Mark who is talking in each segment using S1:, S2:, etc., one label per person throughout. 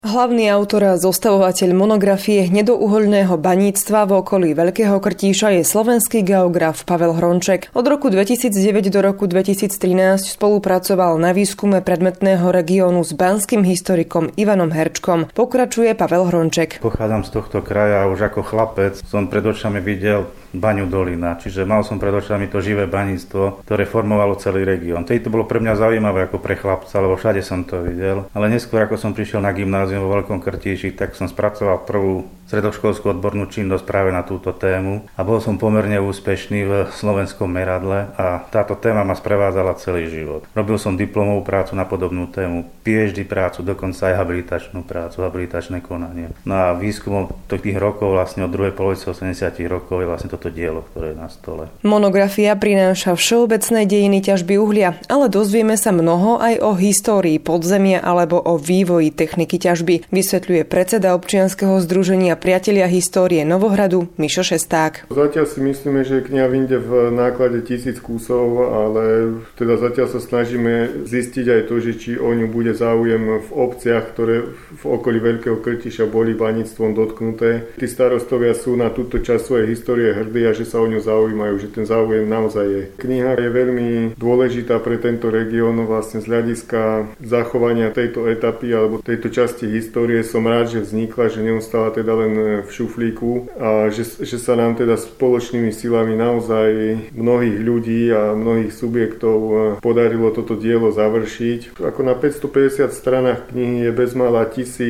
S1: Hlavný autor a zostavovateľ monografie hnedouhoľného baníctva v okolí Veľkého Krtíša je slovenský geograf Pavel Hronček. Od roku 2009 do roku 2013 spolupracoval na výskume predmetného regiónu s banským historikom Ivanom Herčkom. Pokračuje Pavel Hronček.
S2: Pochádzam z tohto kraja a už ako chlapec som pred očami videl Baňu Dolina, čiže mal som pred očami to živé baníctvo, ktoré formovalo celý región. To bolo pre mňa zaujímavé ako pre chlapca, lebo všade som to videl. Ale neskôr, ako som prišiel na gymnázium vo Veľkom Krtíši, tak som spracoval prvú stredoškolskú odbornú činnosť práve na túto tému a bol som pomerne úspešný v slovenskom meradle a táto téma ma sprevádzala celý život. Robil som diplomovú prácu na podobnú tému, PhD prácu, dokonca aj habilitačnú prácu, habilitačné konanie. No a výskumom tých rokov, vlastne od druhej polovice 80 rokov je vlastne toto dielo, ktoré je na stole.
S1: Monografia prináša všeobecné dejiny ťažby uhlia, ale dozvieme sa mnoho aj o histórii podzemia alebo o vývoji techniky ťažby, vysvetľuje predseda občianskeho združenia Priatelia histórie Novohradu Mišo Šesták.
S3: Zatiaľ si myslíme, že kniha vyjde v náklade 1000 kusov, ale teda zatiaľ sa snažíme zistiť aj to, že či o ňu bude záujem v obciach, ktoré v okolí Veľkého Krtíša boli baníctvom dotknuté. Tí starostovia sú na túto časť svojej histórie hrdí a že sa o ňu zaujímajú, že ten záujem naozaj je. Kniha je veľmi dôležitá pre tento región vlastne z hľadiska zachovania tejto etapy alebo tejto časti histórie. Som rád, že vznikla, že neostala teda len v šuflíku a že sa nám teda spoločnými silami naozaj mnohých ľudí a mnohých subjektov podarilo toto dielo završiť. Ako na 550 stranách knihy je bezmála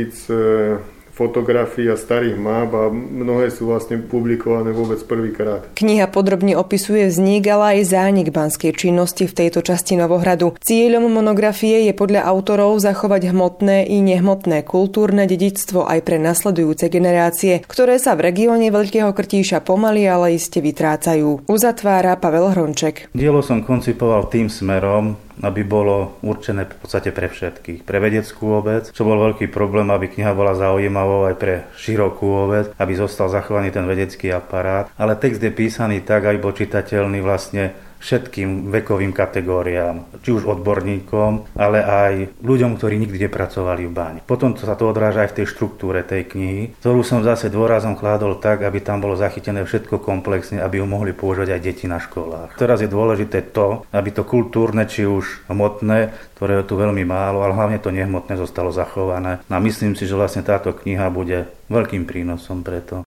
S3: 1000 fotografií a starých map a mnohé sú vlastne publikované vôbec prvýkrát.
S1: Kniha podrobne opisuje vznik, ale aj zánik banskej činnosti v tejto časti Novohradu. Cieľom monografie je podľa autorov zachovať hmotné i nehmotné kultúrne dedičstvo aj pre nasledujúce generácie, ktoré sa v regióne Veľkého Krtíša pomaly, ale iste vytrácajú. Uzatvára Pavel Hronček.
S2: Dielo som koncipoval tým smerom, aby bolo určené v podstate pre všetkých. Pre vedeckú obec, čo bol veľký problém, aby kniha bola zaujímavou aj pre širokú obec, aby zostal zachovaný ten vedecký aparát. Ale text je písaný tak, aby bol čitateľný vlastne všetkým vekovým kategóriám, či už odborníkom, ale aj ľuďom, ktorí nikdy nepracovali v báni. Potom sa to odráža aj v tej štruktúre tej knihy, ktorú som zase dôrazom kládol tak, aby tam bolo zachytené všetko komplexne, aby ju mohli používať aj deti na školách. Teraz je dôležité to, aby to kultúrne, či už hmotné, ktoré je tu veľmi málo, ale hlavne to nehmotné zostalo zachované. A myslím si, že vlastne táto kniha bude veľkým prínosom preto.